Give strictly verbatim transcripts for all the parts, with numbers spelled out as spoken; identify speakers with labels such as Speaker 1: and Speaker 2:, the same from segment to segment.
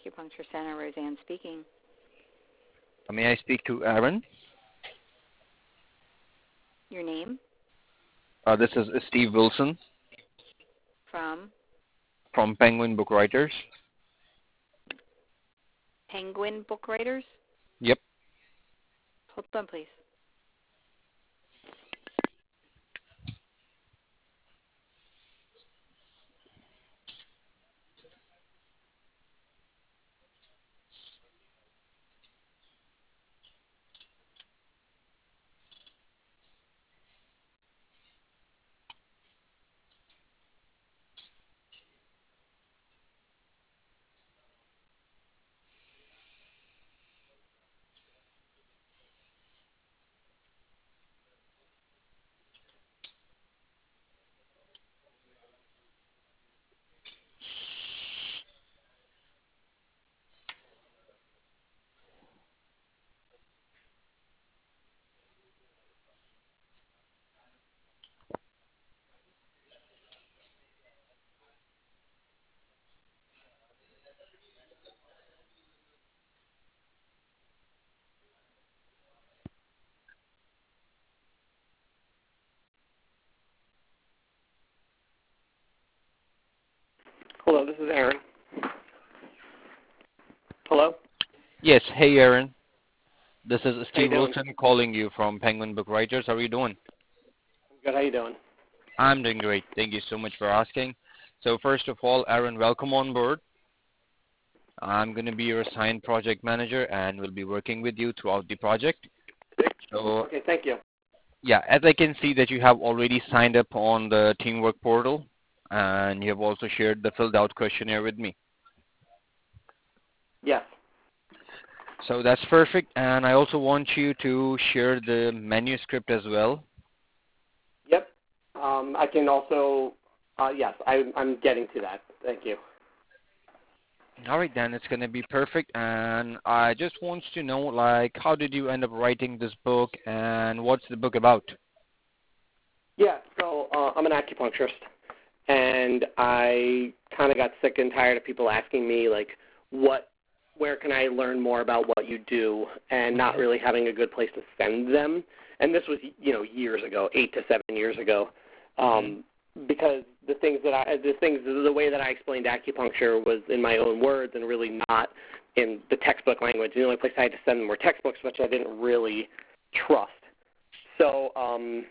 Speaker 1: Acupuncture Center. Roseanne speaking.
Speaker 2: May I speak to Aaron?
Speaker 1: Your name?
Speaker 2: Uh, this is Steve Wilson
Speaker 1: From?
Speaker 2: from Penguin Book Writers.
Speaker 1: Penguin Book Writers?
Speaker 2: Yep.
Speaker 1: Hold on, please.
Speaker 3: Hello, this is Aaron. Hello?
Speaker 2: Yes. Hey, Aaron. This is
Speaker 3: How you
Speaker 2: Steve
Speaker 3: doing?
Speaker 2: Wilson calling you from Penguin Book Writers. How are you doing?
Speaker 3: Good. How you doing?
Speaker 2: I'm doing great. Thank you so much for asking. So first of all, Aaron, welcome on board. I'm going to be your assigned project manager and will be working with you throughout the project. So
Speaker 3: Okay, thank you.
Speaker 2: yeah, as I can see that you have already signed up on the Teamwork portal and you have also shared the filled out questionnaire with me.
Speaker 3: Yes.
Speaker 2: So that's perfect. And I also want you to share the manuscript as well.
Speaker 3: Yep. Um, I can also, uh, yes, I, I'm getting to that. Thank you.
Speaker 2: All right, then it's going to be perfect. And I just want to know, like, how did you end up writing this book and what's the book about?
Speaker 3: Yeah, so uh, I'm an acupuncturist, and I kind of got sick and tired of people asking me, like, what, where can I learn more about what you do, and not really having a good place to send them. And this was, you know, years ago, eight to seven years ago, um, mm-hmm. because the things that I, the things, the way that I explained acupuncture was in my own words and really not in the textbook language. The only place I had to send them were textbooks, which I didn't really trust. So um,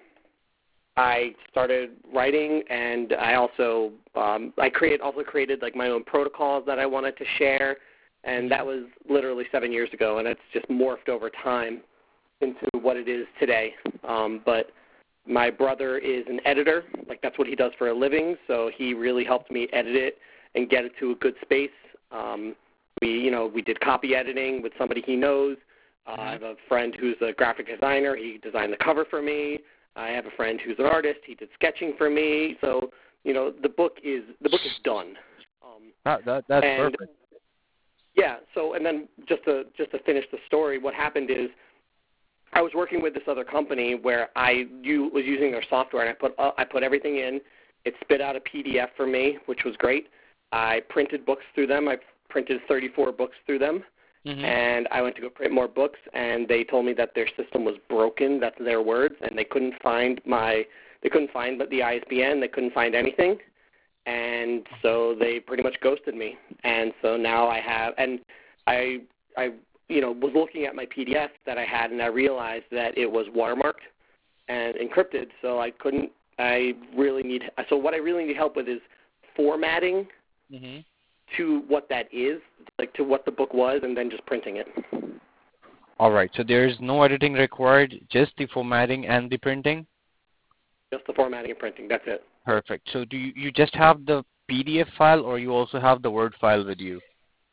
Speaker 3: I started writing, and I also um, I create also created like my own protocols that I wanted to share, and that was literally seven years ago, and it's just morphed over time into what it is today. Um, but my brother is an editor, like that's what he does for a living, so he really helped me edit it and get it to a good space. Um, we, you know, we did copy editing with somebody he knows. Uh, I have a friend who's a graphic designer. He designed the cover for me. I have a friend who's an artist. He did sketching for me. So, you know, the book is the book is done. Um,
Speaker 2: that, that, that's
Speaker 3: and,
Speaker 2: perfect.
Speaker 3: Yeah. So, and then just to just to finish the story, what happened is I was working with this other company where I u- was using their software, and I put uh, I put everything in. It spit out a P D F for me, which was great. I printed books through them. I printed thirty-four books through them. Mm-hmm. And I went to go print more books, and they told me that their system was broken. That's their words, and they couldn't find my, they couldn't find the I S B N. They couldn't find anything, and so they pretty much ghosted me. And so now I have, and I, I, you know, was looking at my P D F that I had, and I realized that it was watermarked and encrypted. So I couldn't. I really need. So what I really need help with is formatting. Mm-hmm. To what that is, like to what the book was, and then just printing it.
Speaker 2: All right. So there's no editing required, just the formatting and the printing?
Speaker 3: Just the formatting and printing. That's it.
Speaker 2: Perfect. So do you, you just have the P D F file, or you also have the Word file with you?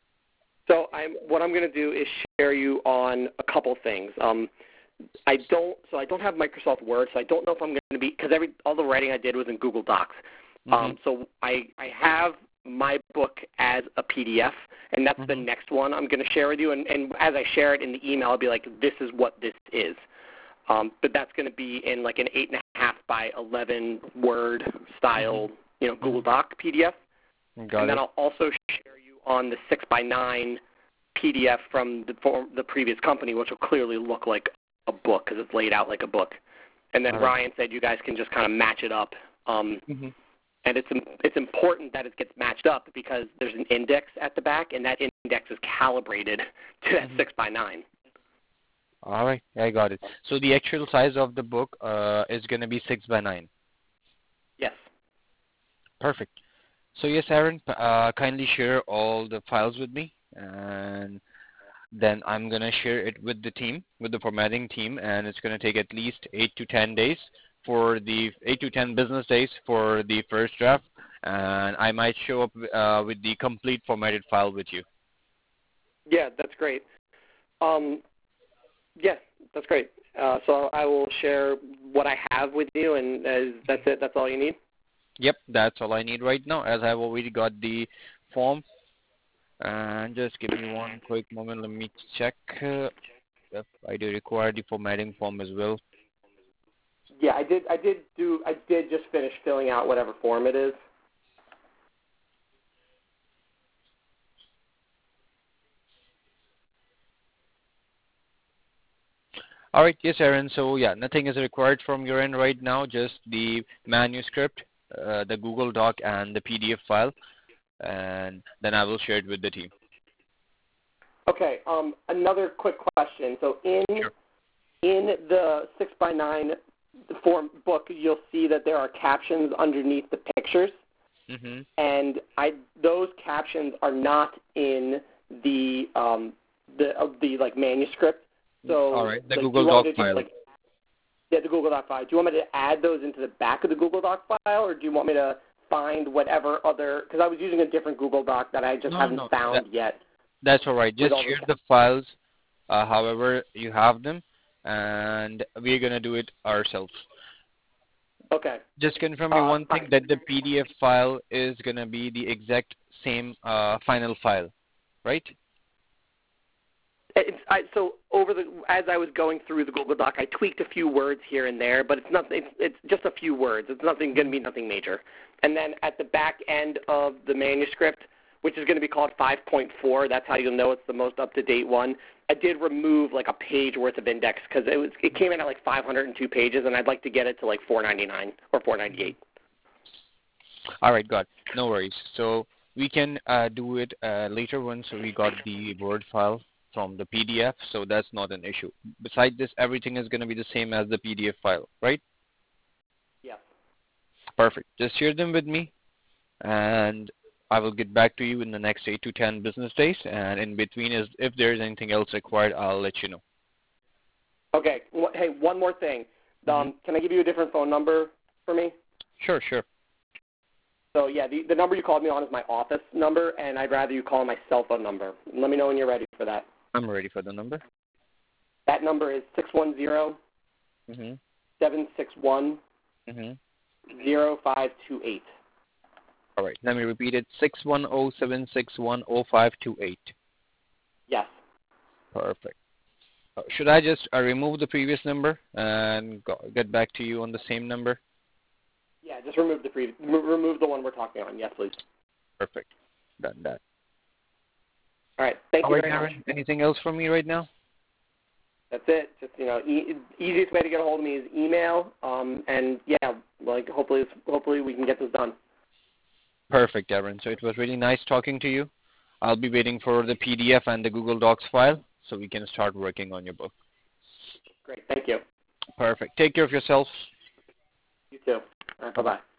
Speaker 3: So I'm, what I'm going to do is share you on a couple things. Um, I don't. So I don't have Microsoft Word, so I don't know if I'm going to be, because every all the writing I did was in Google Docs. Mm-hmm. Um, so I I have my book as a P D F, and that's mm-hmm. the next one I'm going to share with you. And, and as I share it in the email, I'll be like, this is what this is. Um, but that's going to be in like an eight and a half by eleven Word style, mm-hmm. you know, Google Doc P D F.
Speaker 2: Got
Speaker 3: and
Speaker 2: it.
Speaker 3: then I'll also share you on the six by nine P D F from the, form, the previous company, which will clearly look like a book because it's laid out like a book. And then
Speaker 2: Right.
Speaker 3: Ryan said you guys can just kind of match it up. Um,
Speaker 2: Mm-hmm.
Speaker 3: And it's it's important that it gets matched up because there's an index at the back, and that index is calibrated to that
Speaker 2: Mhm.
Speaker 3: six by nine.
Speaker 2: All right, I got it. So the actual size of the book uh, is going to be six by nine.
Speaker 3: Yes.
Speaker 2: Perfect. So yes, Aaron, p- uh, kindly share all the files with me, and then I'm going to share it with the team, with the formatting team, and it's going to take at least eight to ten days for the eight to ten business days for the first draft, and I might show up uh, with the complete formatted file with you.
Speaker 3: Yeah, that's great. Um, yeah, that's great. Uh, so I will share what I have with you, and uh, that's it. That's all you need.
Speaker 2: Yep, that's all I need right now, as I've already got the form. And just give me one quick moment. Let me check uh, if I do require the formatting form as well.
Speaker 3: Yeah, I did. I did do. I did just finish filling out whatever form it is.
Speaker 2: All right, yes, Aaron. So yeah, nothing is required from your end right now. Just the manuscript, uh, the Google Doc, and the P D F file, and then I will share it with the team.
Speaker 3: Okay. Um, another quick question. So in
Speaker 2: Sure.
Speaker 3: in the six by nine form book, you'll see that there are captions underneath the pictures,
Speaker 2: Mhm.
Speaker 3: and I those captions are not in the um, the uh, the like manuscript. So
Speaker 2: All right, the
Speaker 3: like, do
Speaker 2: Google
Speaker 3: you want
Speaker 2: Doc
Speaker 3: me to just,
Speaker 2: file.
Speaker 3: like, yeah, the Google Doc file. Do you want me to add those into the back of the Google Doc file, or do you want me to find whatever other? Because I was using a different Google Doc that I just
Speaker 2: No,
Speaker 3: haven't
Speaker 2: no,
Speaker 3: found
Speaker 2: that,
Speaker 3: yet.
Speaker 2: that's all right.
Speaker 3: With
Speaker 2: Just
Speaker 3: all those
Speaker 2: share the files, uh, however you have them, and we're gonna do it ourselves.
Speaker 3: Okay.
Speaker 2: Just confirm me
Speaker 3: Uh,
Speaker 2: one thing,
Speaker 3: fine.
Speaker 2: that the P D F file is going to be the exact same uh, final file, right?
Speaker 3: It's, I, so over the as I was going through the Google Doc, I tweaked a few words here and there, but it's not. It's, it's just a few words. It's nothing going to be nothing major. And then at the back end of the manuscript, which is going to be called five point four, that's how you'll know it's the most up to date one. I did remove like a page worth of index because it was it came in at like five hundred two pages, and I'd like to get it to like four ninety-nine or four ninety-eight.
Speaker 2: All right, got it. No worries. So we can uh, do it uh, later once we got the Word file from the P D F, so that's not an issue. Besides this, everything is going to be the same as the P D F file, right?
Speaker 3: Yeah.
Speaker 2: Perfect. Just share them with me, and I will get back to you in the next eight to ten business days. And in between, is if there is anything else required, I'll let you know.
Speaker 3: Okay. Wh- Hey, one more thing. Um,
Speaker 2: Mhm.
Speaker 3: Can I give you a different phone number for me?
Speaker 2: Sure, sure.
Speaker 3: So yeah, the, the number you called me on is my office number, and I'd rather you call my cell phone number. Let me know when you're ready for that.
Speaker 2: I'm ready for the number.
Speaker 3: That number is six one zero,
Speaker 2: Mhm.
Speaker 3: seven six one,
Speaker 2: Mhm.
Speaker 3: zero five two eight.
Speaker 2: All right. Let me repeat it. Six one zero seven six one zero five two eight.
Speaker 3: Yes.
Speaker 2: Perfect. Uh, should I just uh, remove the previous number and go, get back to you on the same number?
Speaker 3: Yeah, just remove the previous, remove the one we're talking on. Yes, please.
Speaker 2: Perfect. Done that.
Speaker 3: All right. Thank
Speaker 2: All
Speaker 3: you
Speaker 2: right,
Speaker 3: very much.
Speaker 2: Aaron. Anything else from me right now?
Speaker 3: That's it. Just you know, e- easiest way to get a hold of me is email. Um, and yeah, like hopefully, hopefully we can get this done.
Speaker 2: Perfect, Aaron. So it was really nice talking to you. I'll be waiting for the P D F and the Google Docs file so we can start working on your book.
Speaker 3: Great. Thank you.
Speaker 2: Perfect. Take care of yourself.
Speaker 3: You too. All right. Bye
Speaker 2: Bye-bye.
Speaker 3: bye.